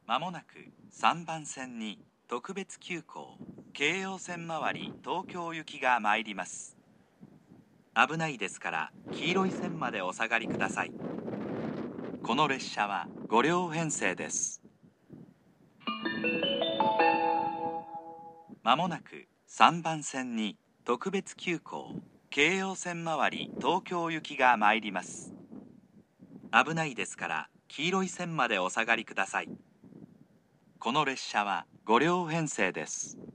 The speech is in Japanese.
まもなく3番線に特別急行京葉線回り東京行きが参ります。危ないですから黄色い線までお下がりください。この列車は5両編成です。まもなく3番線に特別急行京葉線回り東京行きが参ります。危ないですから黄色い線までお下がりください。この列車は5両編成です。